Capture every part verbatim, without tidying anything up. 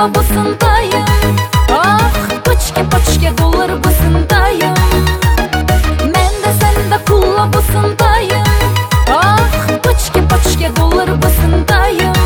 basındayım. Ah, paçke paçke dolar basındayım. Men de sen de pulla basındayım. Ah, paçke paçke dolar basındayım.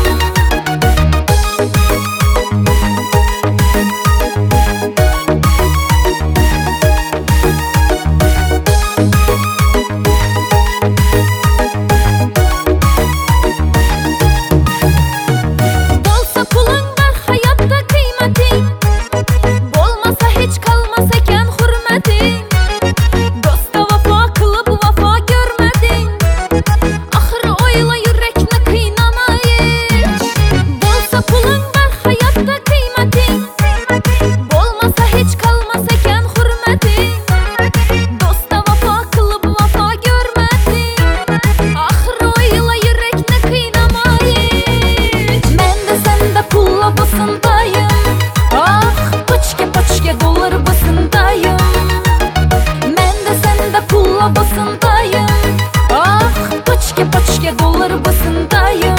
Bolsa pulun var hayatta kıymetin, bolmasa hiç kalmaz eken hürmetin. Dosta vafa kılıp vafa görmedin, ahır oyla yürekni kıynama hiç. Bolsa pulun var hayatta kıymetin, bolmasa hiç kalmaz eken hürmetin. Dosta vafa kılıp vafa görmedin, ahır oyla yürekni kıynama hiç. Men de sen de pulla basındayım. Ah, paçke paçke dolar basındayım. Men de sen de pulla basındayım. Ah, paçke paçke dolar basındayım.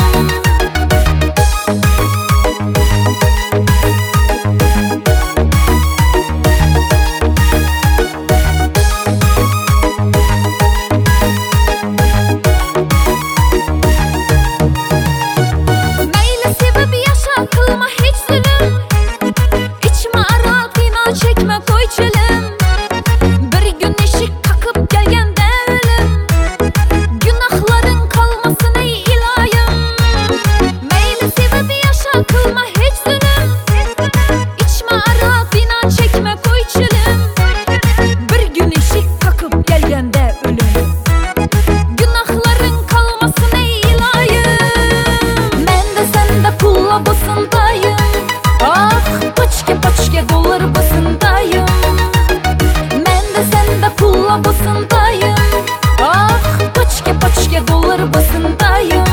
Meyle sebep yaşa, kılma hiç zulüm. İçme ara, kıyna çekme koy çelim. Bir gün eşik kakıp gelgende ölüm, günahların kalmasın ey ilayım. Meyle sebep yaşa, kılma hiç zulüm. İçme ara, kıyna çekme koy çelim. Bir gün eşik kakıp gelgende ölüm, günahların kalmasın ey ilayım. Men de sen de pulla basındayım. Ah, paçke paçke dolar basındayım. Men de sen de pulla basındayım. Ah, paçke paçke dolar basındayım.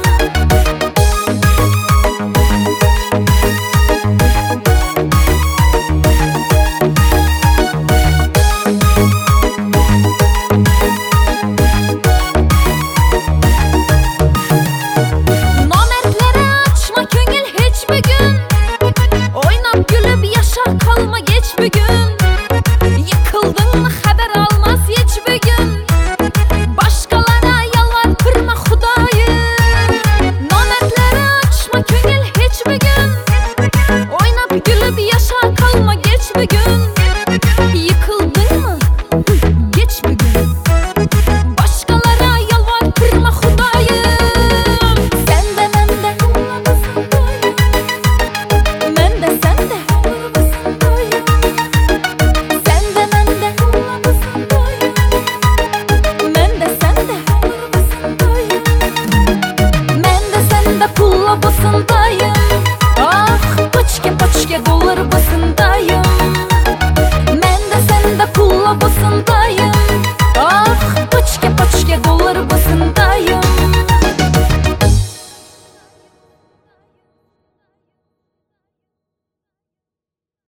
Nomertlere açma köngül hiçbir gün, oynap gülüp yaşa kalma geç bir gün. Yıkıldın mı haber almaz hiçbir gün, başkalara yalvar kırma Hudayı. Nomertlere açma köngül hiçbir gün, oynap gülüp yaşa kalma geç bir gün. Yıkıldın mı? Geç bir gün, başkalara yalvar kırma Hudayı. Sen de men de men de sen de sen de men de men de sen de men de sen de pulla basındayım.